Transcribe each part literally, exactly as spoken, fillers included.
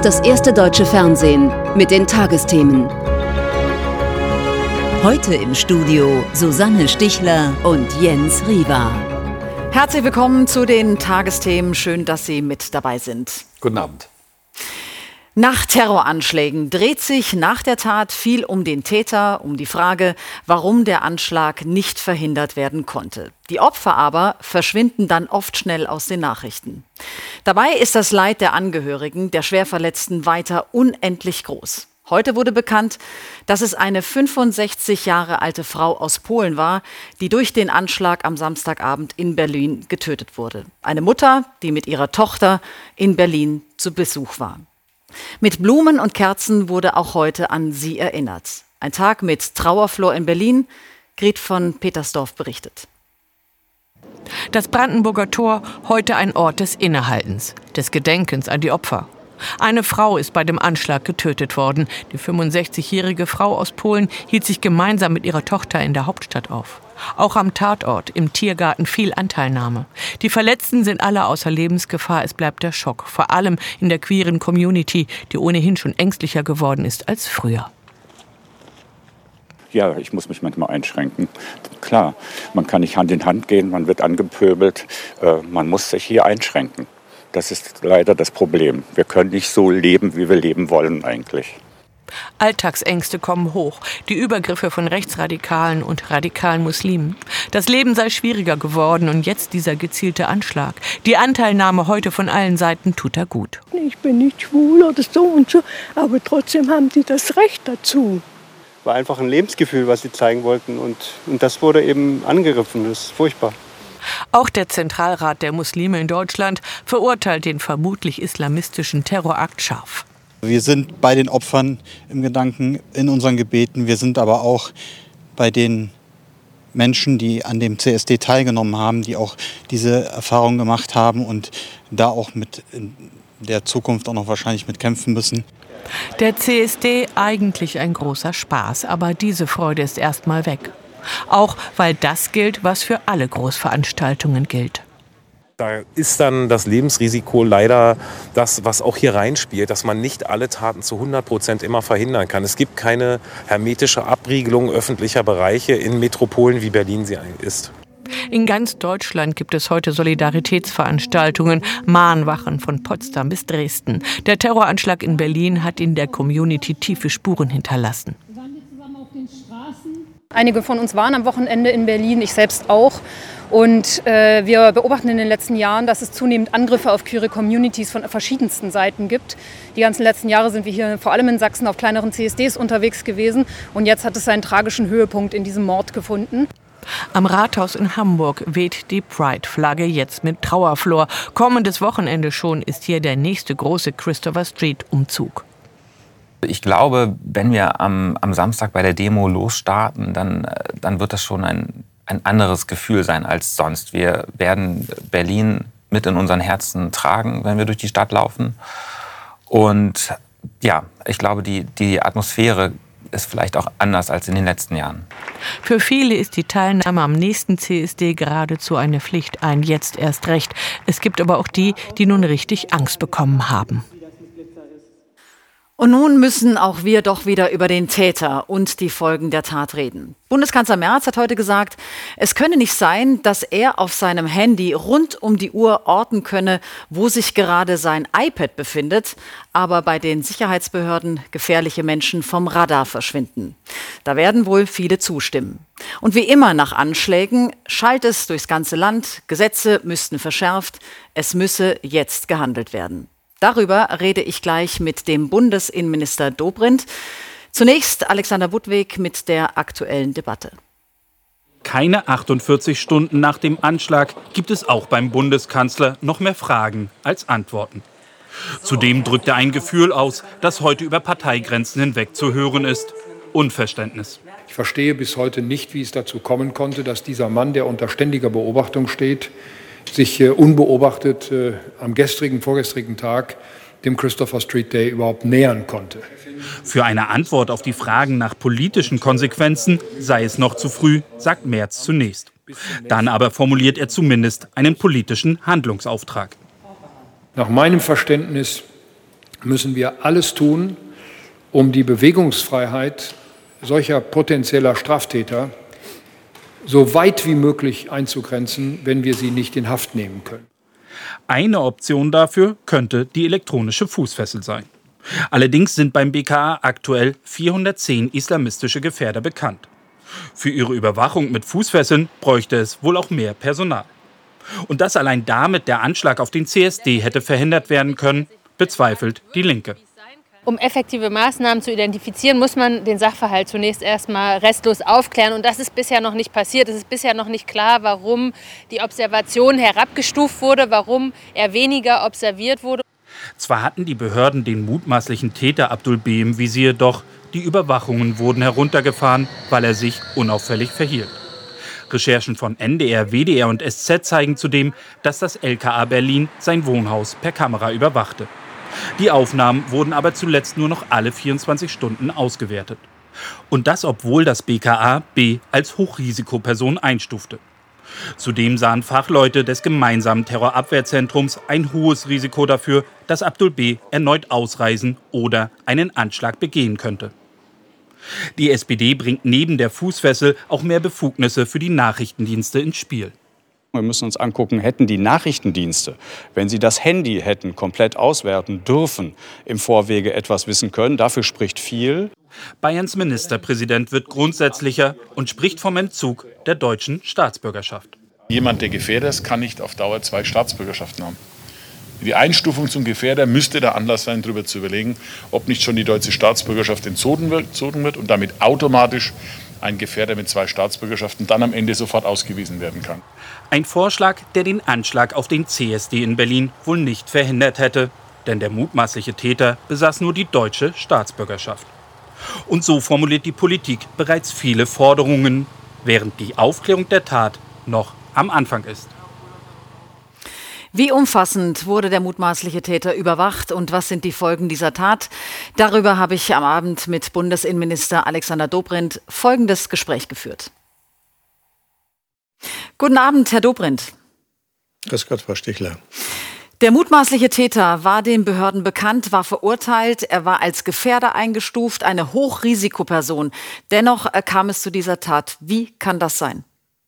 ist das erste deutsche Fernsehen mit den Tagesthemen. Heute im Studio Susanne Stichler und Jens Riva. Herzlich willkommen zu den Tagesthemen. Schön, dass Sie mit dabei sind. Guten Abend. Nach Terroranschlägen dreht sich nach der Tat viel um den Täter, um die Frage, warum der Anschlag nicht verhindert werden konnte. Die Opfer aber verschwinden dann oft schnell aus den Nachrichten. Dabei ist das Leid der Angehörigen der Schwerverletzten weiter unendlich groß. Heute wurde bekannt, dass es eine fünfundsechzig Jahre alte Frau aus Polen war, die durch den Anschlag am Samstagabend in Berlin getötet wurde. Eine Mutter, die mit ihrer Tochter in Berlin zu Besuch war. Mit Blumen und Kerzen wurde auch heute an sie erinnert. Ein Tag mit Trauerflor in Berlin. Gret von Petersdorf berichtet. Das Brandenburger Tor, heute ein Ort des Innehaltens, des Gedenkens an die Opfer. Eine Frau ist bei dem Anschlag getötet worden. Die fünfundsechzigjährige Frau aus Polen hielt sich gemeinsam mit ihrer Tochter in der Hauptstadt auf. Auch am Tatort, im Tiergarten, viel Anteilnahme. Die Verletzten sind alle außer Lebensgefahr. Es bleibt der Schock, vor allem in der queeren Community, die ohnehin schon ängstlicher geworden ist als früher. Ja, ich muss mich manchmal einschränken. Klar, man kann nicht Hand in Hand gehen, man wird angepöbelt. Äh, man muss sich hier einschränken. Das ist leider das Problem. Wir können nicht so leben, wie wir leben wollen eigentlich. Alltagsängste kommen hoch, die Übergriffe von Rechtsradikalen und radikalen Muslimen. Das Leben sei schwieriger geworden und jetzt dieser gezielte Anschlag. Die Anteilnahme heute von allen Seiten tut er gut. Ich bin nicht schwul oder so und so, aber trotzdem haben die das Recht dazu. War einfach ein Lebensgefühl, was sie zeigen wollten und, und das wurde eben angegriffen. Das ist furchtbar. Auch der Zentralrat der Muslime in Deutschland verurteilt den vermutlich islamistischen Terrorakt scharf. Wir sind bei den Opfern im Gedanken in unseren Gebeten. Wir sind aber auch bei den Menschen, die an dem C S D teilgenommen haben, die auch diese Erfahrung gemacht haben und da auch mit in der Zukunft auch noch wahrscheinlich mit kämpfen müssen. Der C S D eigentlich ein großer Spaß, aber diese Freude ist erstmal weg. Auch weil das gilt, was für alle Großveranstaltungen gilt. Da ist dann das Lebensrisiko leider das, was auch hier reinspielt, dass man nicht alle Taten zu hundert Prozent immer verhindern kann. Es gibt keine hermetische Abriegelung öffentlicher Bereiche in Metropolen, wie Berlin sie ist. In ganz Deutschland gibt es heute Solidaritätsveranstaltungen, Mahnwachen von Potsdam bis Dresden. Der Terroranschlag in Berlin hat in der Community tiefe Spuren hinterlassen. Einige von uns waren am Wochenende in Berlin, ich selbst auch. Und äh, wir beobachten in den letzten Jahren, dass es zunehmend Angriffe auf queere Communities von verschiedensten Seiten gibt. Die ganzen letzten Jahre sind wir hier vor allem in Sachsen auf kleineren C S Ds unterwegs gewesen. Und jetzt hat es seinen tragischen Höhepunkt in diesem Mord gefunden. Am Rathaus in Hamburg weht die Pride-Flagge jetzt mit Trauerflor. Kommendes Wochenende schon ist hier der nächste große Christopher Street-Umzug. Ich glaube, wenn wir am, am Samstag bei der Demo losstarten, dann, dann wird das schon ein, ein anderes Gefühl sein als sonst. Wir werden Berlin mit in unseren Herzen tragen, wenn wir durch die Stadt laufen. Und ja, ich glaube, die, die Atmosphäre ist vielleicht auch anders als in den letzten Jahren. Für viele ist die Teilnahme am nächsten C S D geradezu eine Pflicht, ein Jetzt erst recht. Es gibt aber auch die, die nun richtig Angst bekommen haben. Und nun müssen auch wir doch wieder über den Täter und die Folgen der Tat reden. Bundeskanzler Merz hat heute gesagt, es könne nicht sein, dass er auf seinem Handy rund um die Uhr orten könne, wo sich gerade sein iPad befindet, aber bei den Sicherheitsbehörden gefährliche Menschen vom Radar verschwinden. Da werden wohl viele zustimmen. Und wie immer nach Anschlägen schallt es durchs ganze Land, Gesetze müssten verschärft, es müsse jetzt gehandelt werden. Darüber rede ich gleich mit dem Bundesinnenminister Dobrindt. Zunächst Alexander Budwig mit der aktuellen Debatte. Keine achtundvierzig Stunden nach dem Anschlag gibt es auch beim Bundeskanzler noch mehr Fragen als Antworten. Zudem drückt er ein Gefühl aus, das heute über Parteigrenzen hinweg zu hören ist: Unverständnis. Ich verstehe bis heute nicht, wie es dazu kommen konnte, dass dieser Mann, der unter ständiger Beobachtung steht, sich äh, unbeobachtet äh, am gestrigen, vorgestrigen Tag dem Christopher Street Day überhaupt nähern konnte. Für eine Antwort auf die Fragen nach politischen Konsequenzen sei es noch zu früh, sagt Merz zunächst. Dann aber formuliert er zumindest einen politischen Handlungsauftrag. Nach meinem Verständnis müssen wir alles tun, um die Bewegungsfreiheit solcher potenzieller Straftäter so weit wie möglich einzugrenzen, wenn wir sie nicht in Haft nehmen können. Eine Option dafür könnte die elektronische Fußfessel sein. Allerdings sind beim B K A aktuell vierhundertzehn islamistische Gefährder bekannt. Für ihre Überwachung mit Fußfesseln bräuchte es wohl auch mehr Personal. Und dass allein damit der Anschlag auf den C S D hätte verhindert werden können, bezweifelt die Linke. Um effektive Maßnahmen zu identifizieren, muss man den Sachverhalt zunächst erstmal restlos aufklären. Und das ist bisher noch nicht passiert. Es ist bisher noch nicht klar, warum die Observation herabgestuft wurde, warum er weniger observiert wurde. Zwar hatten die Behörden den mutmaßlichen Täter Abdul B. im Visier, doch die Überwachungen wurden heruntergefahren, weil er sich unauffällig verhielt. Recherchen von N D R, W D R und S Z zeigen zudem, dass das L K A Berlin sein Wohnhaus per Kamera überwachte. Die Aufnahmen wurden aber zuletzt nur noch alle vierundzwanzig Stunden ausgewertet. Und das, obwohl das B K A B als Hochrisikoperson einstufte. Zudem sahen Fachleute des gemeinsamen Terrorabwehrzentrums ein hohes Risiko dafür, dass Abdul B. erneut ausreisen oder einen Anschlag begehen könnte. Die S P D bringt neben der Fußfessel auch mehr Befugnisse für die Nachrichtendienste ins Spiel. Wir müssen uns angucken, hätten die Nachrichtendienste, wenn sie das Handy hätten komplett auswerten dürfen, im Vorwege etwas wissen können. Dafür spricht viel. Bayerns Ministerpräsident wird grundsätzlicher und spricht vom Entzug der deutschen Staatsbürgerschaft. Jemand, der Gefährder ist, kann nicht auf Dauer zwei Staatsbürgerschaften haben. Die Einstufung zum Gefährder müsste der Anlass sein, darüber zu überlegen, ob nicht schon die deutsche Staatsbürgerschaft entzogen wird und damit automatisch ein Gefährder mit zwei Staatsbürgerschaften dann am Ende sofort ausgewiesen werden kann. Ein Vorschlag, der den Anschlag auf den C S D in Berlin wohl nicht verhindert hätte, denn der mutmaßliche Täter besaß nur die deutsche Staatsbürgerschaft. Und so formuliert die Politik bereits viele Forderungen, während die Aufklärung der Tat noch am Anfang ist. Wie umfassend wurde der mutmaßliche Täter überwacht und was sind die Folgen dieser Tat? Darüber habe ich am Abend mit Bundesinnenminister Alexander Dobrindt folgendes Gespräch geführt. Guten Abend, Herr Dobrindt. Grüß Gott, Frau Stichler. Der mutmaßliche Täter war den Behörden bekannt, war verurteilt, er war als Gefährder eingestuft, eine Hochrisikoperson. Dennoch kam es zu dieser Tat. Wie kann das sein?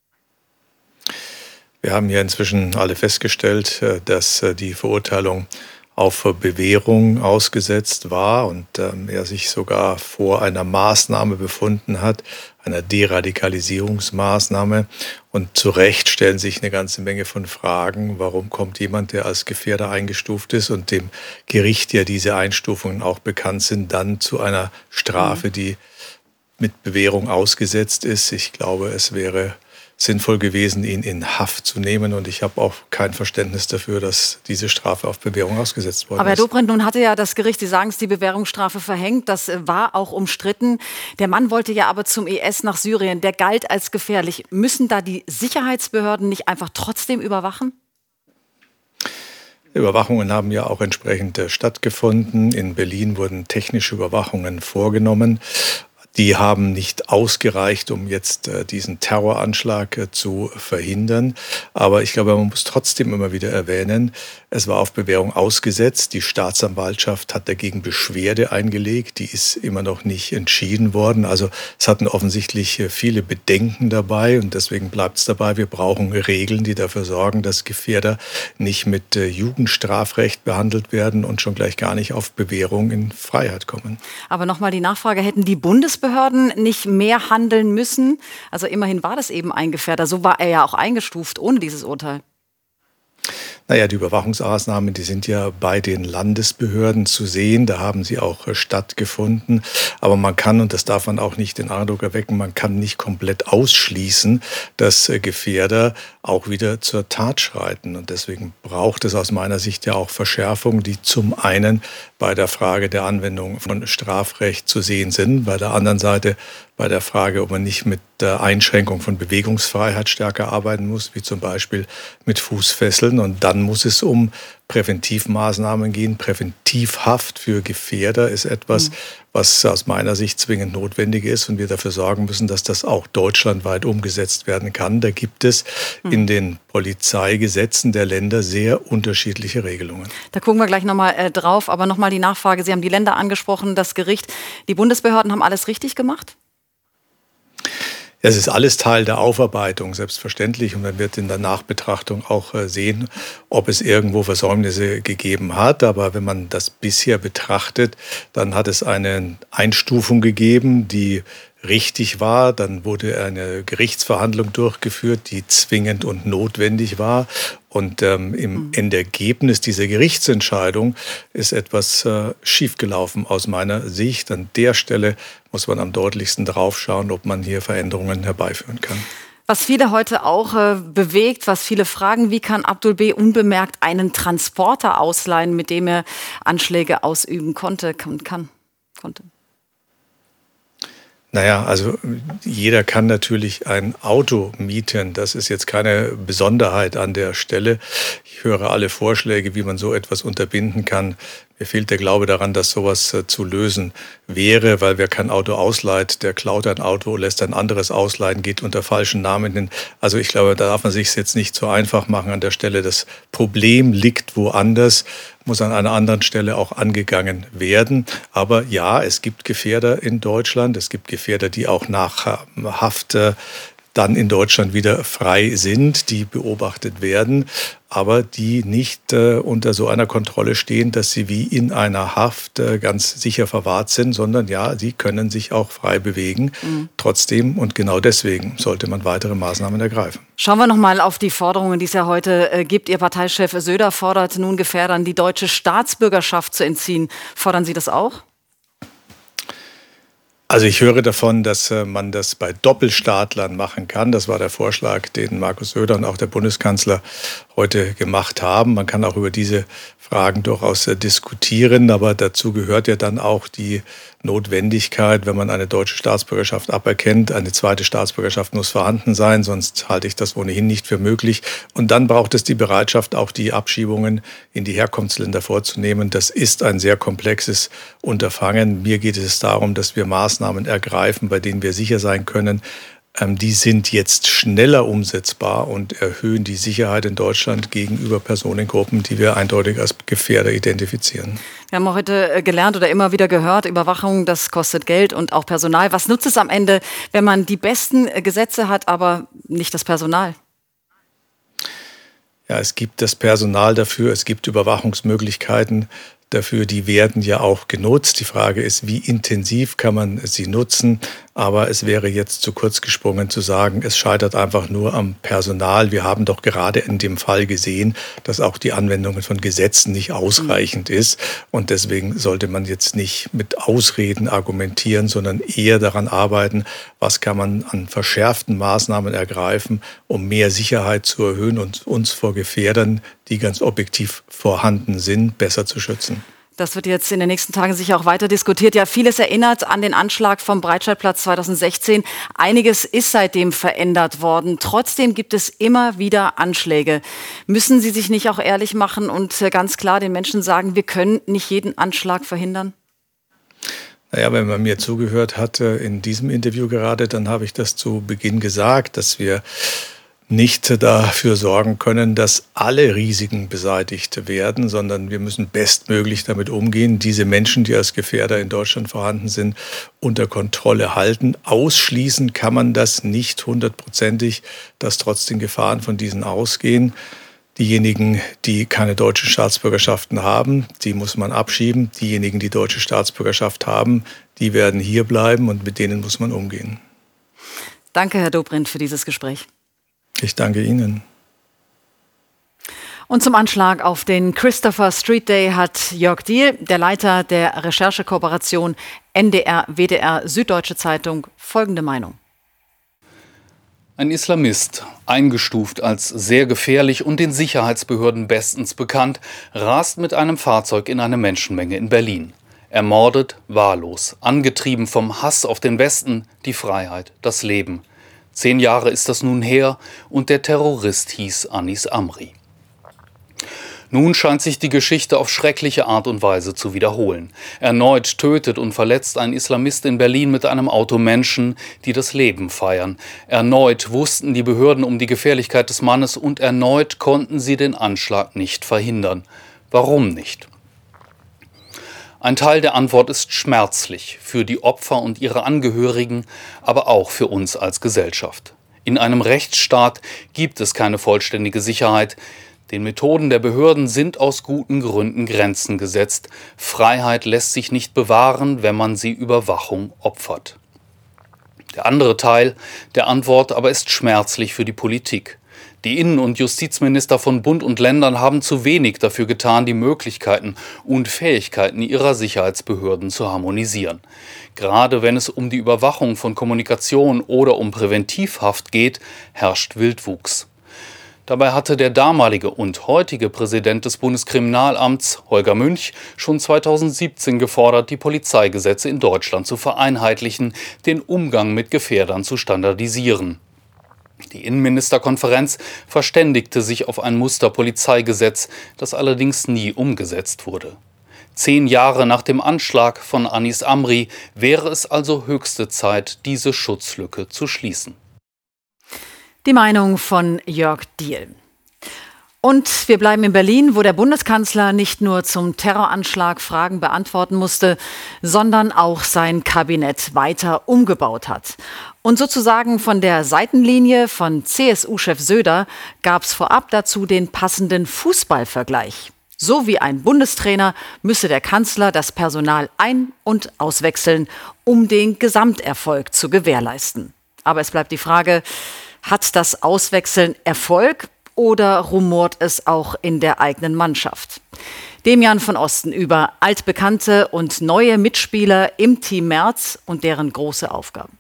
Wir haben ja inzwischen alle festgestellt, dass die Verurteilung auf Bewährung ausgesetzt war und ähm, er sich sogar vor einer Maßnahme befunden hat, einer Deradikalisierungsmaßnahme. Und zu Recht stellen sich eine ganze Menge von Fragen, warum kommt jemand, der als Gefährder eingestuft ist und dem Gericht ja diese Einstufungen auch bekannt sind, dann zu einer Strafe, die mit Bewährung ausgesetzt ist. Ich glaube, es wäre sinnvoll gewesen, ihn in Haft zu nehmen. Und ich habe auch kein Verständnis dafür, dass diese Strafe auf Bewährung ausgesetzt worden ist. Aber Herr Dobrindt, nun hatte ja das Gericht, Sie sagen es, die Bewährungsstrafe verhängt. Das war auch umstritten. Der Mann wollte ja aber zum I S nach Syrien. Der galt als gefährlich. Müssen da die Sicherheitsbehörden nicht einfach trotzdem überwachen? Überwachungen haben ja auch entsprechend stattgefunden. In Berlin wurden technische Überwachungen vorgenommen. Die haben nicht ausgereicht, um jetzt äh, diesen Terroranschlag äh, zu verhindern. Aber ich glaube, man muss trotzdem immer wieder erwähnen, es war auf Bewährung ausgesetzt. Die Staatsanwaltschaft hat dagegen Beschwerde eingelegt. Die ist immer noch nicht entschieden worden. Also es hatten offensichtlich äh, viele Bedenken dabei. Und deswegen bleibt es dabei, wir brauchen Regeln, die dafür sorgen, dass Gefährder nicht mit äh, Jugendstrafrecht behandelt werden und schon gleich gar nicht auf Bewährung in Freiheit kommen. Aber nochmal die Nachfrage, hätten die Bundesbehörden nicht mehr handeln müssen? Also immerhin war das eben ein Gefährder. So war er ja auch eingestuft ohne dieses Urteil. Naja, die Überwachungsmaßnahmen, die sind ja bei den Landesbehörden zu sehen. Da haben sie auch äh, stattgefunden. Aber man kann, und das darf man auch nicht den Eindruck erwecken, man kann nicht komplett ausschließen, dass äh, Gefährder auch wieder zur Tat schreiten. Und deswegen braucht es aus meiner Sicht ja auch Verschärfungen, die zum einen bei der Frage der Anwendung von Strafrecht zu sehen sind, bei der anderen Seite bei der Frage, ob man nicht mit der Einschränkung von Bewegungsfreiheit stärker arbeiten muss, wie zum Beispiel mit Fußfesseln. Und dann muss es um Präventivmaßnahmen gehen. Präventivhaft für Gefährder ist etwas, mhm. was aus meiner Sicht zwingend notwendig ist und wir dafür sorgen müssen, dass das auch deutschlandweit umgesetzt werden kann. Da gibt es mhm. in den Polizeigesetzen der Länder sehr unterschiedliche Regelungen. Da gucken wir gleich nochmal äh, drauf, aber nochmal die Nachfrage. Sie haben die Länder angesprochen, das Gericht. Die Bundesbehörden haben alles richtig gemacht? Es ist alles Teil der Aufarbeitung, selbstverständlich. Und man wird in der Nachbetrachtung auch sehen, ob es irgendwo Versäumnisse gegeben hat. Aber wenn man das bisher betrachtet, dann hat es eine Einstufung gegeben, die richtig war. Dann wurde eine Gerichtsverhandlung durchgeführt, die zwingend und notwendig war. Und ähm, im Endergebnis dieser Gerichtsentscheidung ist etwas äh, schiefgelaufen aus meiner Sicht. An der Stelle muss man am deutlichsten drauf schauen, ob man hier Veränderungen herbeiführen kann. Was viele heute auch äh, bewegt, was viele fragen, wie kann Abdul B. unbemerkt einen Transporter ausleihen, mit dem er Anschläge ausüben konnte und kann, konnte? Naja, also jeder kann natürlich ein Auto mieten. Das ist jetzt keine Besonderheit an der Stelle. Ich höre alle Vorschläge, wie man so etwas unterbinden kann. Mir fehlt der Glaube daran, dass sowas äh, zu lösen wäre, weil wer kein Auto ausleiht, der klaut ein Auto, lässt ein anderes ausleihen, geht unter falschen Namen hin. Also ich glaube, da darf man sich jetzt nicht so einfach machen an der Stelle. Das Problem liegt woanders, muss an einer anderen Stelle auch angegangen werden. Aber ja, es gibt Gefährder in Deutschland. Es gibt Gefährder, die auch nach Haft äh, dann in Deutschland wieder frei sind, die beobachtet werden, aber die nicht äh, unter so einer Kontrolle stehen, dass sie wie in einer Haft äh, ganz sicher verwahrt sind, sondern ja, sie können sich auch frei bewegen. Mhm. Trotzdem und genau deswegen sollte man weitere Maßnahmen ergreifen. Schauen wir noch mal auf die Forderungen, die es ja heute äh, gibt. Ihr Parteichef Söder fordert nun Gefährdern, die deutsche Staatsbürgerschaft zu entziehen. Fordern Sie das auch? Also ich höre davon, dass man das bei Doppelstaatlern machen kann. Das war der Vorschlag, den Markus Söder und auch der Bundeskanzler heute gemacht haben. Man kann auch über diese Fragen durchaus diskutieren, aber dazu gehört ja dann auch die Notwendigkeit, wenn man eine deutsche Staatsbürgerschaft aberkennt. Eine zweite Staatsbürgerschaft muss vorhanden sein, sonst halte ich das ohnehin nicht für möglich. Und dann braucht es die Bereitschaft, auch die Abschiebungen in die Herkunftsländer vorzunehmen. Das ist ein sehr komplexes Unterfangen. Mir geht es darum, dass wir Maßnahmen ergreifen, bei denen wir sicher sein können, die sind jetzt schneller umsetzbar und erhöhen die Sicherheit in Deutschland gegenüber Personengruppen, die wir eindeutig als Gefährder identifizieren. Wir haben heute gelernt oder immer wieder gehört, Überwachung, das kostet Geld und auch Personal. Was nutzt es am Ende, wenn man die besten Gesetze hat, aber nicht das Personal? Ja, es gibt das Personal dafür, es gibt Überwachungsmöglichkeiten dafür, die werden ja auch genutzt. Die Frage ist, wie intensiv kann man sie nutzen? Aber es wäre jetzt zu kurz gesprungen zu sagen, es scheitert einfach nur am Personal. Wir haben doch gerade in dem Fall gesehen, dass auch die Anwendung von Gesetzen nicht ausreichend ist. Und deswegen sollte man jetzt nicht mit Ausreden argumentieren, sondern eher daran arbeiten, was kann man an verschärften Maßnahmen ergreifen, um mehr Sicherheit zu erhöhen und uns vor Gefährdern, die ganz objektiv vorhanden sind, besser zu schützen. Das wird jetzt in den nächsten Tagen sicher auch weiter diskutiert. Ja, vieles erinnert an den Anschlag vom Breitscheidplatz zweitausendsechzehn. Einiges ist seitdem verändert worden. Trotzdem gibt es immer wieder Anschläge. Müssen Sie sich nicht auch ehrlich machen und ganz klar den Menschen sagen, wir können nicht jeden Anschlag verhindern? Naja, wenn man mir zugehört hat in diesem Interview gerade, dann habe ich das zu Beginn gesagt, dass wir nicht dafür sorgen können, dass alle Risiken beseitigt werden, sondern wir müssen bestmöglich damit umgehen, diese Menschen, die als Gefährder in Deutschland vorhanden sind, unter Kontrolle halten. Ausschließen kann man das nicht hundertprozentig, dass trotzdem Gefahren von diesen ausgehen. Diejenigen, die keine deutsche Staatsbürgerschaften haben, die muss man abschieben. Diejenigen, die deutsche Staatsbürgerschaft haben, die werden hier bleiben und mit denen muss man umgehen. Danke, Herr Dobrindt, für dieses Gespräch. Ich danke Ihnen. Und zum Anschlag auf den Christopher Street Day hat Jörg Diehl, der Leiter der Recherchekooperation N D R, W D R, Süddeutsche Zeitung, folgende Meinung. Ein Islamist, eingestuft als sehr gefährlich und den Sicherheitsbehörden bestens bekannt, rast mit einem Fahrzeug in eine Menschenmenge in Berlin. Ermordet, wahllos, angetrieben vom Hass auf den Westen, die Freiheit, das Leben. Zehn Jahre ist das nun her und der Terrorist hieß Anis Amri. Nun scheint sich die Geschichte auf schreckliche Art und Weise zu wiederholen. Erneut tötet und verletzt ein Islamist in Berlin mit einem Auto Menschen, die das Leben feiern. Erneut wussten die Behörden um die Gefährlichkeit des Mannes und erneut konnten sie den Anschlag nicht verhindern. Warum nicht? Ein Teil der Antwort ist schmerzlich für die Opfer und ihre Angehörigen, aber auch für uns als Gesellschaft. In einem Rechtsstaat gibt es keine vollständige Sicherheit. Den Methoden der Behörden sind aus guten Gründen Grenzen gesetzt. Freiheit lässt sich nicht bewahren, wenn man sie Überwachung opfert. Der andere Teil der Antwort aber ist schmerzlich für die Politik. Die Innen- und Justizminister von Bund und Ländern haben zu wenig dafür getan, die Möglichkeiten und Fähigkeiten ihrer Sicherheitsbehörden zu harmonisieren. Gerade wenn es um die Überwachung von Kommunikation oder um Präventivhaft geht, herrscht Wildwuchs. Dabei hatte der damalige und heutige Präsident des Bundeskriminalamts, Holger Münch, schon zweitausendsiebzehn gefordert, die Polizeigesetze in Deutschland zu vereinheitlichen, den Umgang mit Gefährdern zu standardisieren. Die Innenministerkonferenz verständigte sich auf ein Musterpolizeigesetz, das allerdings nie umgesetzt wurde. Zehn Jahre nach dem Anschlag von Anis Amri wäre es also höchste Zeit, diese Schutzlücke zu schließen. Die Meinung von Jörg Diehl. Und wir bleiben in Berlin, wo der Bundeskanzler nicht nur zum Terroranschlag Fragen beantworten musste, sondern auch sein Kabinett weiter umgebaut hat. Und sozusagen von der Seitenlinie von C S U-Chef Söder gab es vorab dazu den passenden Fußballvergleich. So wie ein Bundestrainer müsse der Kanzler das Personal ein- und auswechseln, um den Gesamterfolg zu gewährleisten. Aber es bleibt die Frage, hat das Auswechseln Erfolg oder rumort es auch in der eigenen Mannschaft? Demian von Osten über altbekannte und neue Mitspieler im Team Merz und deren große Aufgaben.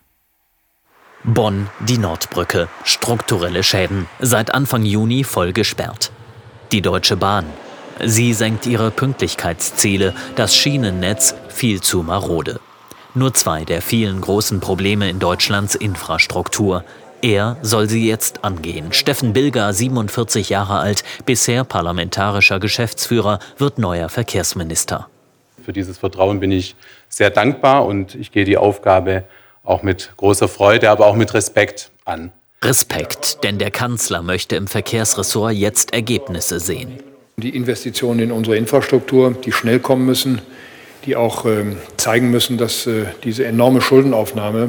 Bonn, die Nordbrücke. Strukturelle Schäden. Seit Anfang Juni voll gesperrt. Die Deutsche Bahn. Sie senkt ihre Pünktlichkeitsziele. Das Schienennetz viel zu marode. Nur zwei der vielen großen Probleme in Deutschlands Infrastruktur. Er soll sie jetzt angehen. Steffen Bilger, siebenundvierzig Jahre alt, bisher parlamentarischer Geschäftsführer, wird neuer Verkehrsminister. Für dieses Vertrauen bin ich sehr dankbar und ich gehe die Aufgabe auch mit großer Freude, aber auch mit Respekt an. Respekt, denn der Kanzler möchte im Verkehrsressort jetzt Ergebnisse sehen. Die Investitionen in unsere Infrastruktur, die schnell kommen müssen, die auch äh, zeigen müssen, dass äh, diese enorme Schuldenaufnahme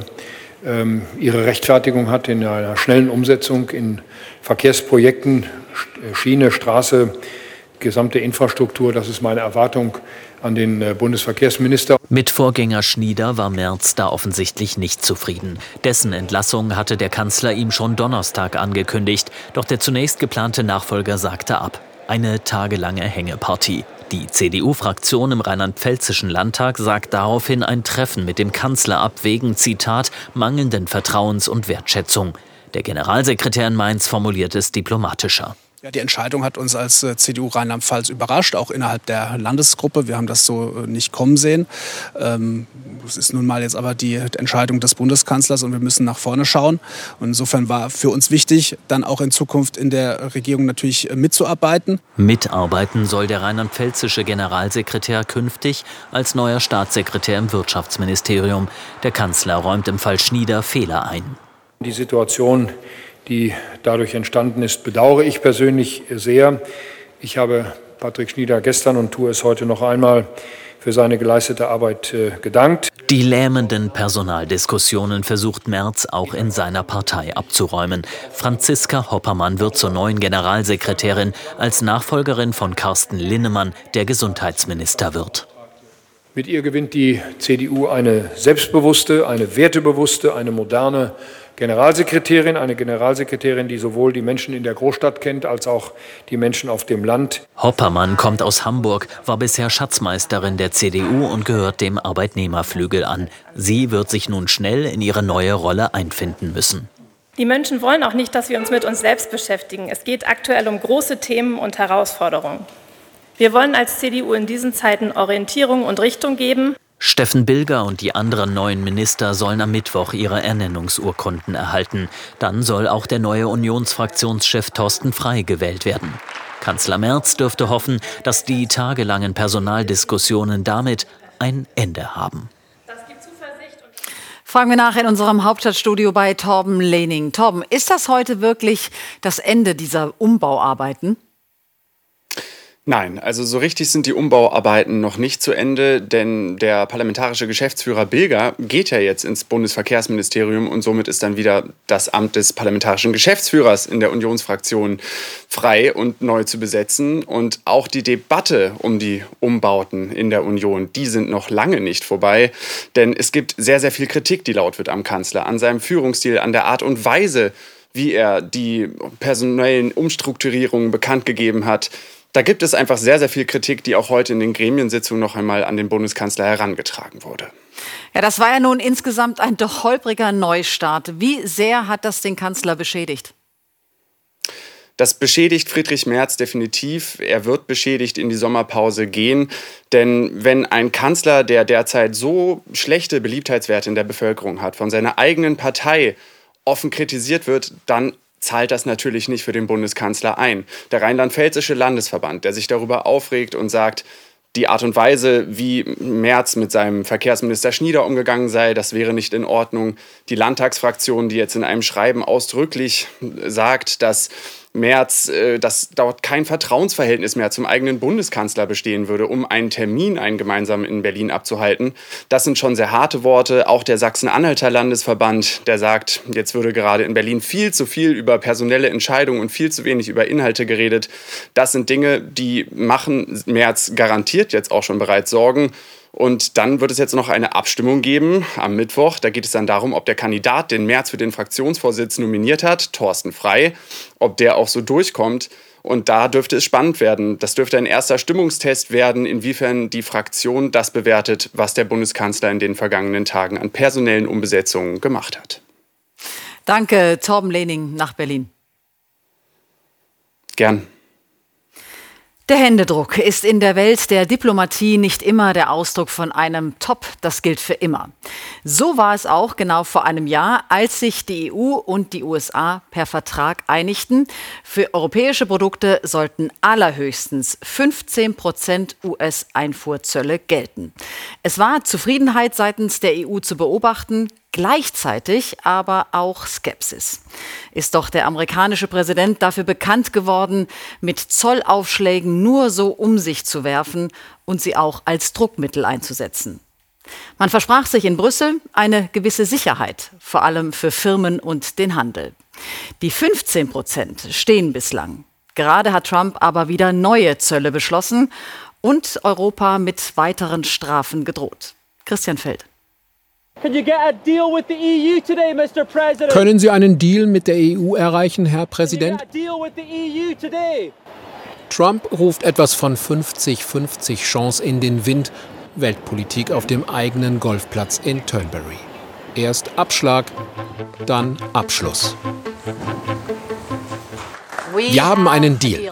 ihre Rechtfertigung hat in einer schnellen Umsetzung in Verkehrsprojekten, Schiene, Straße, gesamte Infrastruktur. Das ist meine Erwartung an den Bundesverkehrsminister. Mit Vorgänger Schnieder war Merz da offensichtlich nicht zufrieden. Dessen Entlassung hatte der Kanzler ihm schon Donnerstag angekündigt. Doch der zunächst geplante Nachfolger sagte ab. Eine tagelange Hängepartie. Die C D U-Fraktion im rheinland-pfälzischen Landtag sagt daraufhin ein Treffen mit dem Kanzler ab wegen, Zitat, mangelnden Vertrauens und Wertschätzung. Der Generalsekretär in Mainz formuliert es diplomatischer. Ja, die Entscheidung hat uns als C D U Rheinland-Pfalz überrascht, auch innerhalb der Landesgruppe. Wir haben das so nicht kommen sehen. Ähm, es ist nun mal jetzt aber die Entscheidung des Bundeskanzlers und wir müssen nach vorne schauen. Und insofern war für uns wichtig, dann auch in Zukunft in der Regierung natürlich mitzuarbeiten. Mitarbeiten soll der rheinland-pfälzische Generalsekretär künftig als neuer Staatssekretär im Wirtschaftsministerium. Der Kanzler räumt im Fall Schnieder Fehler ein. Die Situation, die dadurch entstanden ist, bedauere ich persönlich sehr. Ich habe Patrick Schnieder gestern und tue es heute noch einmal für seine geleistete Arbeit äh, gedankt. Die lähmenden Personaldiskussionen versucht Merz auch in seiner Partei abzuräumen. Franziska Hoppermann wird zur neuen Generalsekretärin als Nachfolgerin von Carsten Linnemann, der Gesundheitsminister wird. Mit ihr gewinnt die C D U eine selbstbewusste, eine wertebewusste, eine moderne Generalsekretärin, eine Generalsekretärin, die sowohl die Menschen in der Großstadt kennt, als auch die Menschen auf dem Land. Hoppermann kommt aus Hamburg, war bisher Schatzmeisterin der C D U und gehört dem Arbeitnehmerflügel an. Sie wird sich nun schnell in ihre neue Rolle einfinden müssen. Die Menschen wollen auch nicht, dass wir uns mit uns selbst beschäftigen. Es geht aktuell um große Themen und Herausforderungen. Wir wollen als C D U in diesen Zeiten Orientierung und Richtung geben. Steffen Bilger und die anderen neuen Minister sollen am Mittwoch ihre Ernennungsurkunden erhalten. Dann soll auch der neue Unionsfraktionschef Thorsten Frey gewählt werden. Kanzler Merz dürfte hoffen, dass die tagelangen Personaldiskussionen damit ein Ende haben. Fragen wir nach in unserem Hauptstadtstudio bei Torben Lehning. Torben, ist das heute wirklich das Ende dieser Umbauarbeiten? Nein, also so richtig sind die Umbauarbeiten noch nicht zu Ende, denn der parlamentarische Geschäftsführer Bilger geht ja jetzt ins Bundesverkehrsministerium und somit ist dann wieder das Amt des parlamentarischen Geschäftsführers in der Unionsfraktion frei und neu zu besetzen. Und auch die Debatte um die Umbauten in der Union, die sind noch lange nicht vorbei, denn es gibt sehr, sehr viel Kritik, die laut wird am Kanzler, an seinem Führungsstil, an der Art und Weise, wie er die personellen Umstrukturierungen bekannt gegeben hat. Da gibt es einfach sehr, sehr viel Kritik, die auch heute in den Gremiensitzungen noch einmal an den Bundeskanzler herangetragen wurde. Ja, das war ja nun insgesamt ein doch holpriger Neustart. Wie sehr hat das den Kanzler beschädigt? Das beschädigt Friedrich Merz definitiv. Er wird beschädigt in die Sommerpause gehen. Denn wenn ein Kanzler, der derzeit so schlechte Beliebtheitswerte in der Bevölkerung hat, von seiner eigenen Partei offen kritisiert wird, dann zahlt das natürlich nicht für den Bundeskanzler ein. Der Rheinland-Pfälzische Landesverband, der sich darüber aufregt und sagt, die Art und Weise, wie Merz mit seinem Verkehrsminister Schnieder umgegangen sei, das wäre nicht in Ordnung. Die Landtagsfraktion, die jetzt in einem Schreiben ausdrücklich sagt, dass Merz, äh, dass dort kein Vertrauensverhältnis mehr zum eigenen Bundeskanzler bestehen würde, um einen Termin, einen gemeinsamen in Berlin abzuhalten. Das sind schon sehr harte Worte. Auch der Sachsen-Anhalter Landesverband, der sagt, jetzt würde gerade in Berlin viel zu viel über personelle Entscheidungen und viel zu wenig über Inhalte geredet. Das sind Dinge, die machen Merz garantiert jetzt auch schon bereits Sorgen. Und dann wird es jetzt noch eine Abstimmung geben am Mittwoch. Da geht es dann darum, ob der Kandidat, den Merz für den Fraktionsvorsitz nominiert hat, Thorsten Frey, ob der auch so durchkommt. Und da dürfte es spannend werden. Das dürfte ein erster Stimmungstest werden, inwiefern die Fraktion das bewertet, was der Bundeskanzler in den vergangenen Tagen an personellen Umbesetzungen gemacht hat. Danke, Torben Lehning nach Berlin. Gern. Der Händedruck ist in der Welt der Diplomatie nicht immer der Ausdruck von einem Top, das gilt für immer. So war es auch genau vor einem Jahr, als sich die E U und die U S A per Vertrag einigten. Für europäische Produkte sollten allerhöchstens fünfzehn Prozent U S-Einfuhrzölle gelten. Es war Zufriedenheit seitens der E U zu beobachten, gleichzeitig aber auch Skepsis. Ist doch der amerikanische Präsident dafür bekannt geworden, mit Zollaufschlägen nur so um sich zu werfen und sie auch als Druckmittel einzusetzen. Man versprach sich in Brüssel eine gewisse Sicherheit, vor allem für Firmen und den Handel. Die fünfzehn Prozent stehen bislang. Gerade hat Trump aber wieder neue Zölle beschlossen und Europa mit weiteren Strafen gedroht. Christian Feld. Können Sie einen Deal mit der E U erreichen, Herr Präsident? Trump ruft etwas von fünfzig fünfzig Chance in den Wind. Weltpolitik auf dem eigenen Golfplatz in Turnberry. Erst Abschlag, dann Abschluss. Wir haben einen Deal.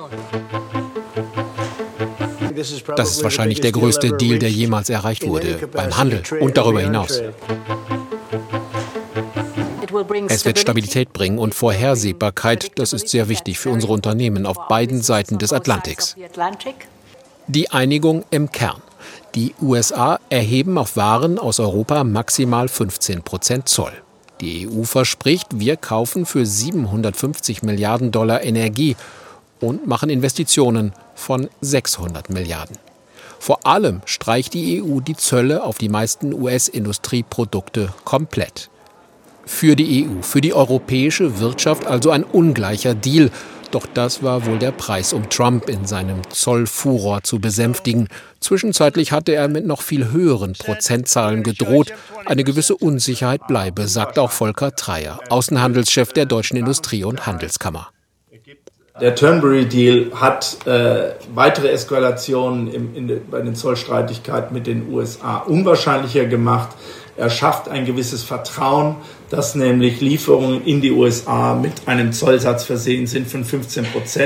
Das ist wahrscheinlich der größte Deal, der jemals erreicht wurde, beim Handel und darüber hinaus. Es wird Stabilität bringen und Vorhersehbarkeit, das ist sehr wichtig für unsere Unternehmen auf beiden Seiten des Atlantiks. Die Einigung im Kern. Die U S A erheben auf Waren aus Europa maximal fünfzehn Prozent Zoll. Die E U verspricht, wir kaufen für siebenhundertfünfzig Milliarden Dollar Energie und machen Investitionen von sechshundert Milliarden. Vor allem streicht die E U die Zölle auf die meisten U S-Industrieprodukte komplett. Für die E U, für die europäische Wirtschaft also ein ungleicher Deal. Doch das war wohl der Preis, um Trump in seinem Zollfuror zu besänftigen. Zwischenzeitlich hatte er mit noch viel höheren Prozentzahlen gedroht. Eine gewisse Unsicherheit bleibe, sagt auch Volker Treyer, Außenhandelschef der Deutschen Industrie- und Handelskammer. Der Turnberry-Deal hat äh, weitere Eskalationen im, in de, bei den Zollstreitigkeiten mit den U S A unwahrscheinlicher gemacht. Er schafft ein gewisses Vertrauen, dass nämlich Lieferungen in die U S A mit einem Zollsatz versehen sind von fünfzehn Prozent.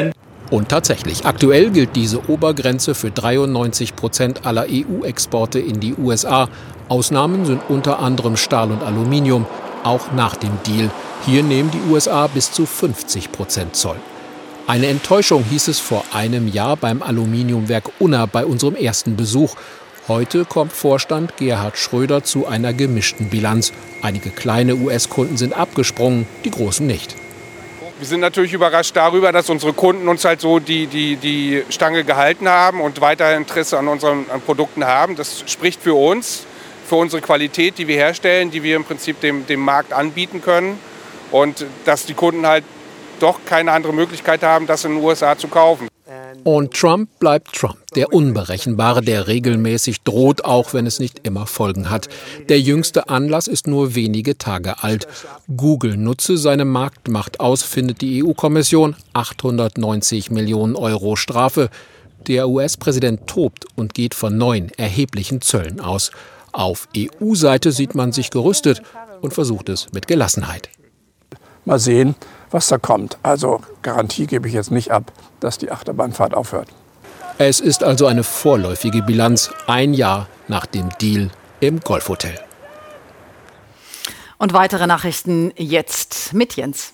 Und tatsächlich, aktuell gilt diese Obergrenze für dreiundneunzig Prozent aller E U-Exporte in die U S A. Ausnahmen sind unter anderem Stahl und Aluminium, auch nach dem Deal. Hier nehmen die U S A bis zu fünfzig Prozent Zoll. Eine Enttäuschung hieß es vor einem Jahr beim Aluminiumwerk Unna bei unserem ersten Besuch. Heute kommt Vorstand Gerhard Schröder zu einer gemischten Bilanz. Einige kleine U S-Kunden sind abgesprungen, die großen nicht. Wir sind natürlich überrascht darüber, dass unsere Kunden uns halt so die, die, die Stange gehalten haben und weiter Interesse an unseren an Produkten haben. Das spricht für uns, für unsere Qualität, die wir herstellen, die wir im Prinzip dem, dem Markt anbieten können. Und dass die Kunden halt doch keine andere Möglichkeit haben, das in den U S A zu kaufen. Und Trump bleibt Trump, der Unberechenbare, der regelmäßig droht, auch wenn es nicht immer Folgen hat. Der jüngste Anlass ist nur wenige Tage alt. Google nutze seine Marktmacht aus, findet die E U-Kommission, achthundertneunzig Millionen Euro Strafe. Der U S-Präsident tobt und geht von neuen erheblichen Zöllen aus. Auf E U-Seite sieht man sich gerüstet und versucht es mit Gelassenheit. Mal sehen, was da kommt. Also Garantie gebe ich jetzt nicht ab, dass die Achterbahnfahrt aufhört. Es ist also eine vorläufige Bilanz, ein Jahr nach dem Deal im Golfhotel. Und weitere Nachrichten jetzt mit Jens.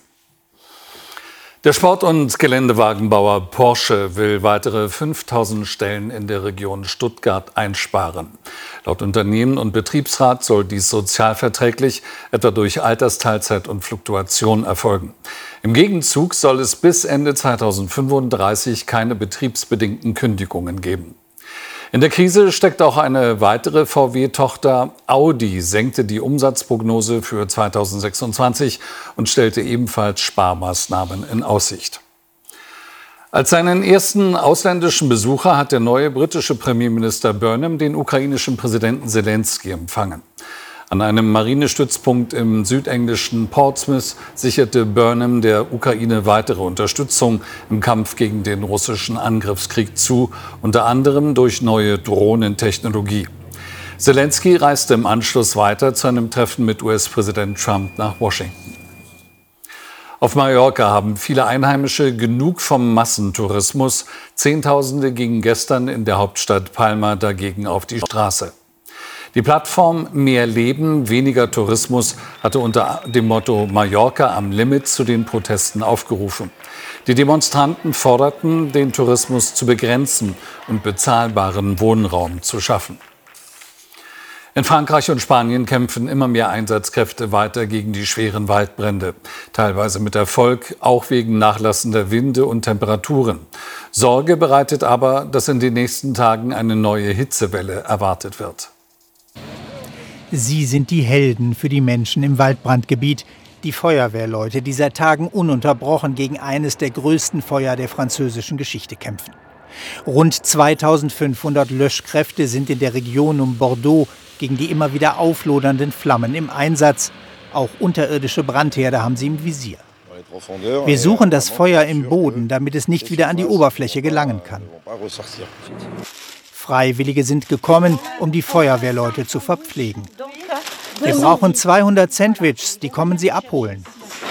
Der Sport- und Geländewagenbauer Porsche will weitere fünftausend Stellen in der Region Stuttgart einsparen. Laut Unternehmen und Betriebsrat soll dies sozialverträglich, etwa durch Altersteilzeit und Fluktuation, erfolgen. Im Gegenzug soll es bis Ende zweitausendfünfunddreißig keine betriebsbedingten Kündigungen geben. In der Krise steckt auch eine weitere V W-Tochter. Audi senkte die Umsatzprognose für zweitausendsechsundzwanzig und stellte ebenfalls Sparmaßnahmen in Aussicht. Als seinen ersten ausländischen Besucher hat der neue britische Premierminister Burnham den ukrainischen Präsidenten Selenskyj empfangen. An einem Marinestützpunkt im südenglischen Portsmouth sicherte Burnham der Ukraine weitere Unterstützung im Kampf gegen den russischen Angriffskrieg zu, unter anderem durch neue Drohnentechnologie. Selenskyj reiste im Anschluss weiter zu einem Treffen mit U S-Präsident Trump nach Washington. Auf Mallorca haben viele Einheimische genug vom Massentourismus. Zehntausende gingen gestern in der Hauptstadt Palma dagegen auf die Straße. Die Plattform Mehr Leben, weniger Tourismus hatte unter dem Motto Mallorca am Limit zu den Protesten aufgerufen. Die Demonstranten forderten, den Tourismus zu begrenzen und bezahlbaren Wohnraum zu schaffen. In Frankreich und Spanien kämpfen immer mehr Einsatzkräfte weiter gegen die schweren Waldbrände. Teilweise mit Erfolg, auch wegen nachlassender Winde und Temperaturen. Sorge bereitet aber, dass in den nächsten Tagen eine neue Hitzewelle erwartet wird. Sie sind die Helden für die Menschen im Waldbrandgebiet, die Feuerwehrleute, die seit Tagen ununterbrochen gegen eines der größten Feuer der französischen Geschichte kämpfen. Rund zweitausendfünfhundert Löschkräfte sind in der Region um Bordeaux gegen die immer wieder auflodernden Flammen im Einsatz. Auch unterirdische Brandherde haben sie im Visier. Wir suchen das Feuer im Boden, damit es nicht wieder an die Oberfläche gelangen kann. Freiwillige sind gekommen, um die Feuerwehrleute zu verpflegen. Wir brauchen zweihundert Sandwiches, die kommen sie abholen.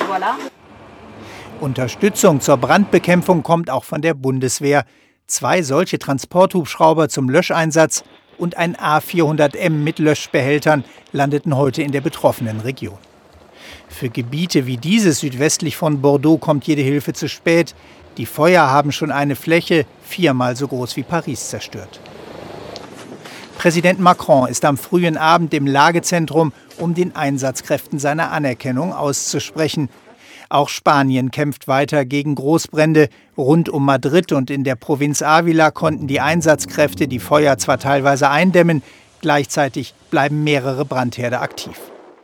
Unterstützung zur Brandbekämpfung kommt auch von der Bundeswehr. Zwei solche Transporthubschrauber zum Löscheinsatz und ein A vierhundert M mit Löschbehältern landeten heute in der betroffenen Region. Für Gebiete wie dieses südwestlich von Bordeaux kommt jede Hilfe zu spät. Die Feuer haben schon eine Fläche viermal so groß wie Paris zerstört. Präsident Macron ist am frühen Abend im Lagezentrum, um den Einsatzkräften seine Anerkennung auszusprechen. Auch Spanien kämpft weiter gegen Großbrände. Rund um Madrid und in der Provinz Ávila konnten die Einsatzkräfte die Feuer zwar teilweise eindämmen, gleichzeitig bleiben mehrere Brandherde aktiv.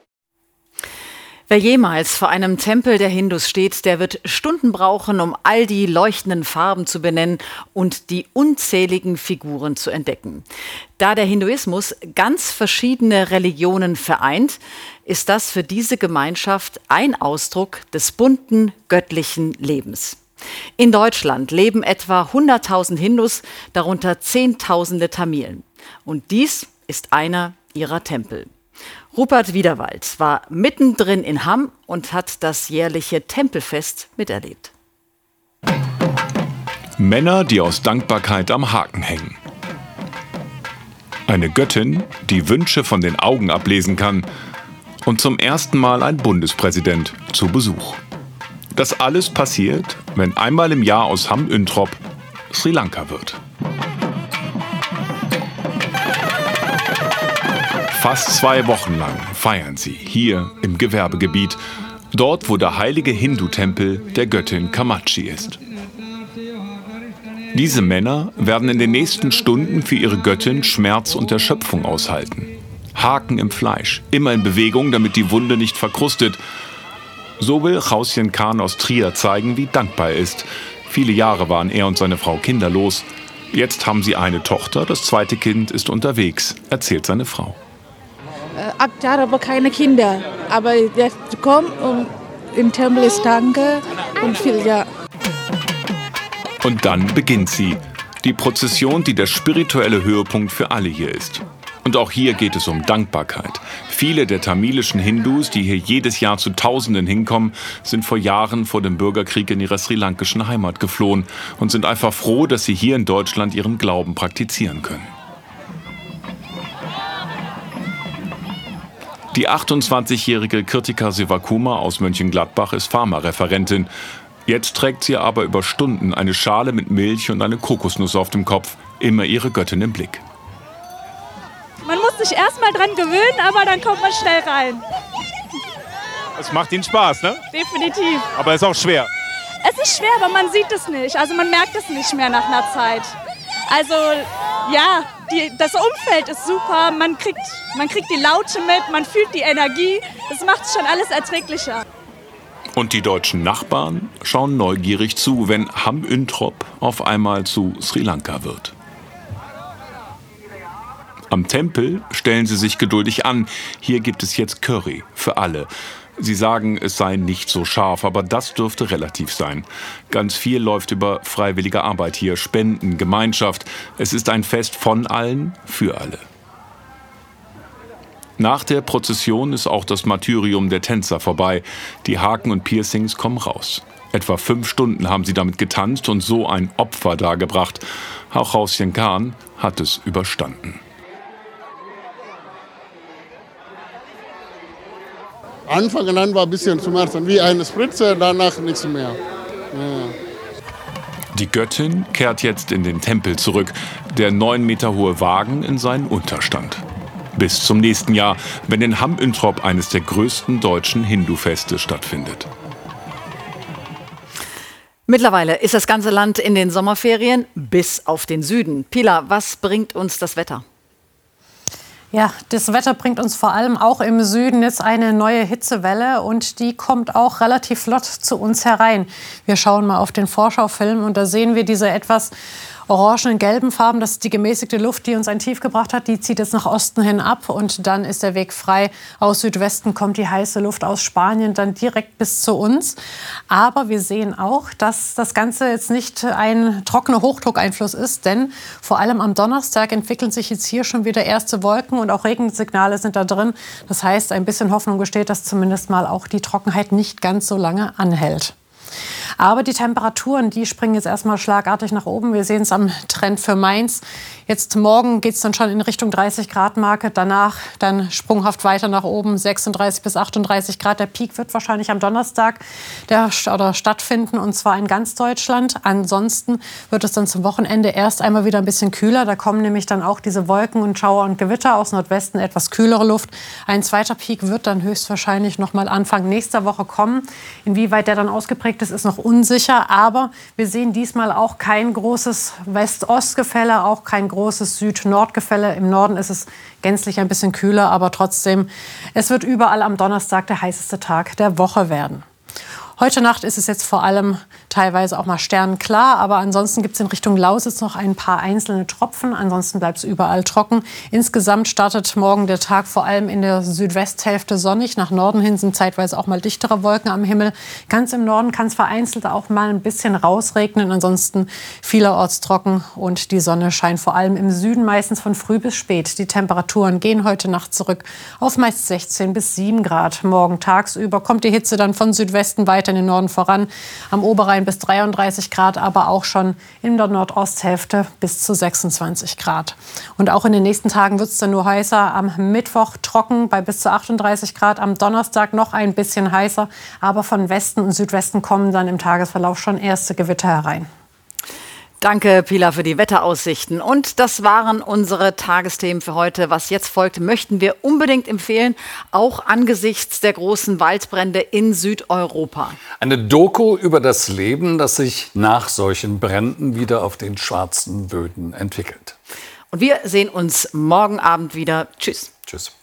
Wer jemals vor einem Tempel der Hindus steht, der wird Stunden brauchen, um all die leuchtenden Farben zu benennen und die unzähligen Figuren zu entdecken. Da der Hinduismus ganz verschiedene Religionen vereint, ist das für diese Gemeinschaft ein Ausdruck des bunten, göttlichen Lebens. In Deutschland leben etwa hunderttausend Hindus, darunter Zehntausende Tamilen. Und dies ist einer ihrer Tempel. Rupert Wiederwald war mittendrin in Hamm und hat das jährliche Tempelfest miterlebt. Männer, die aus Dankbarkeit am Haken hängen. Eine Göttin, die Wünsche von den Augen ablesen kann. Und zum ersten Mal ein Bundespräsident zu Besuch. Das alles passiert, wenn einmal im Jahr aus Ham Yntrop Sri Lanka wird. Fast zwei Wochen lang feiern sie hier im Gewerbegebiet, dort wo der heilige Hindu-Tempel der Göttin Kamachi ist. Diese Männer werden in den nächsten Stunden für ihre Göttin Schmerz und Erschöpfung aushalten. Haken im Fleisch, immer in Bewegung, damit die Wunde nicht verkrustet. So will Chausjen Khan aus Trier zeigen, wie dankbar er ist. Viele Jahre waren er und seine Frau kinderlos. Jetzt haben sie eine Tochter, das zweite Kind ist unterwegs, erzählt seine Frau. Acht Jahre, aber keine Kinder. Aber jetzt kommt und im Tempel ist Danke und viel ja. Und dann beginnt sie. Die Prozession, die der spirituelle Höhepunkt für alle hier ist. Und auch hier geht es um Dankbarkeit. Viele der tamilischen Hindus, die hier jedes Jahr zu Tausenden hinkommen, sind vor Jahren vor dem Bürgerkrieg in ihrer sri-lankischen Heimat geflohen und sind einfach froh, dass sie hier in Deutschland ihren Glauben praktizieren können. Die achtundzwanzigjährige Kirtika Sivakuma aus Mönchengladbach ist Pharmareferentin. Jetzt trägt sie aber über Stunden eine Schale mit Milch und eine Kokosnuss auf dem Kopf, immer ihre Göttin im Blick. Man muss sich erst mal dran gewöhnen, aber dann kommt man schnell rein. Es macht Ihnen Spaß, ne? Definitiv. Aber es ist auch schwer. Es ist schwer, aber man sieht es nicht. Also man merkt es nicht mehr nach einer Zeit. Also ja, die, das Umfeld ist super. Man kriegt, man kriegt die Laute mit, man fühlt die Energie. Das macht es schon alles erträglicher. Und die deutschen Nachbarn schauen neugierig zu, wenn Ham Yntrop auf einmal zu Sri Lanka wird. Am Tempel stellen sie sich geduldig an. Hier gibt es jetzt Curry für alle. Sie sagen, es sei nicht so scharf, aber das dürfte relativ sein. Ganz viel läuft über freiwillige Arbeit hier, Spenden, Gemeinschaft. Es ist ein Fest von allen, für alle. Nach der Prozession ist auch das Martyrium der Tänzer vorbei. Die Haken und Piercings kommen raus. Etwa fünf Stunden haben sie damit getanzt und so ein Opfer dargebracht. Auch Chausjen Khan hat es überstanden. Anfang an war ein bisschen Schmerzen, wie eine Spritze, danach nichts mehr. Ja. Die Göttin kehrt jetzt in den Tempel zurück, der neun Meter hohe Wagen in seinen Unterstand. Bis zum nächsten Jahr, wenn in Ham Yntrop eines der größten deutschen Hindu-Feste stattfindet. Mittlerweile ist das ganze Land in den Sommerferien bis auf den Süden. Pila, was bringt uns das Wetter? Ja, das Wetter bringt uns vor allem auch im Süden jetzt eine neue Hitzewelle und die kommt auch relativ flott zu uns herein. Wir schauen mal auf den Vorschaufilm und da sehen wir diese etwas orangen, gelben Farben. Das ist die gemäßigte Luft, die uns ein Tief gebracht hat. Die zieht jetzt nach Osten hin ab und dann ist der Weg frei. Aus Südwesten kommt die heiße Luft aus Spanien dann direkt bis zu uns. Aber wir sehen auch, dass das Ganze jetzt nicht ein trockener Hochdruckeinfluss ist, denn vor allem am Donnerstag entwickeln sich jetzt hier schon wieder erste Wolken und auch Regensignale sind da drin. Das heißt, ein bisschen Hoffnung besteht, dass zumindest mal auch die Trockenheit nicht ganz so lange anhält. Aber die Temperaturen, die springen jetzt erstmal schlagartig nach oben. Wir sehen es am Trend für Mainz. Jetzt morgen geht es dann schon in Richtung dreißig Grad Marke. Danach dann sprunghaft weiter nach oben, sechsunddreißig bis achtunddreißig Grad. Der Peak wird wahrscheinlich am Donnerstag der, oder stattfinden, und zwar in ganz Deutschland. Ansonsten wird es dann zum Wochenende erst einmal wieder ein bisschen kühler. Da kommen nämlich dann auch diese Wolken und Schauer und Gewitter aus Nordwesten, etwas kühlere Luft. Ein zweiter Peak wird dann höchstwahrscheinlich noch mal Anfang nächster Woche kommen. Inwieweit der dann ausgeprägt ist, ist noch unsicher. Aber wir sehen diesmal auch kein großes West-Ost-Gefälle, auch kein großes Süd-Nord-Gefälle. Im Norden ist es gänzlich ein bisschen kühler, aber trotzdem, es wird überall am Donnerstag der heißeste Tag der Woche werden. Heute Nacht ist es jetzt vor allem teilweise auch mal sternklar, aber ansonsten gibt es in Richtung Lausitz noch ein paar einzelne Tropfen. Ansonsten bleibt es überall trocken. Insgesamt startet morgen der Tag vor allem in der Südwesthälfte sonnig. Nach Norden hin sind zeitweise auch mal dichtere Wolken am Himmel. Ganz im Norden kann es vereinzelt auch mal ein bisschen rausregnen. Ansonsten vielerorts trocken und die Sonne scheint vor allem im Süden meistens von früh bis spät. Die Temperaturen gehen heute Nacht zurück auf meist sechzehn bis sieben Grad. Morgen tagsüber kommt die Hitze dann von Südwesten weiter in den Norden voran. Am Oberrhein bis dreiunddreißig Grad, aber auch schon in der Nordosthälfte bis zu sechsundzwanzig Grad. Und auch in den nächsten Tagen wird es dann nur heißer. Am Mittwoch trocken bei bis zu achtunddreißig Grad, am Donnerstag noch ein bisschen heißer. Aber von Westen und Südwesten kommen dann im Tagesverlauf schon erste Gewitter herein. Danke, Pilar, für die Wetteraussichten. Und das waren unsere Tagesthemen für heute. Was jetzt folgt, möchten wir unbedingt empfehlen, auch angesichts der großen Waldbrände in Südeuropa. Eine Doku über das Leben, das sich nach solchen Bränden wieder auf den schwarzen Böden entwickelt. Und wir sehen uns morgen Abend wieder. Tschüss. Tschüss.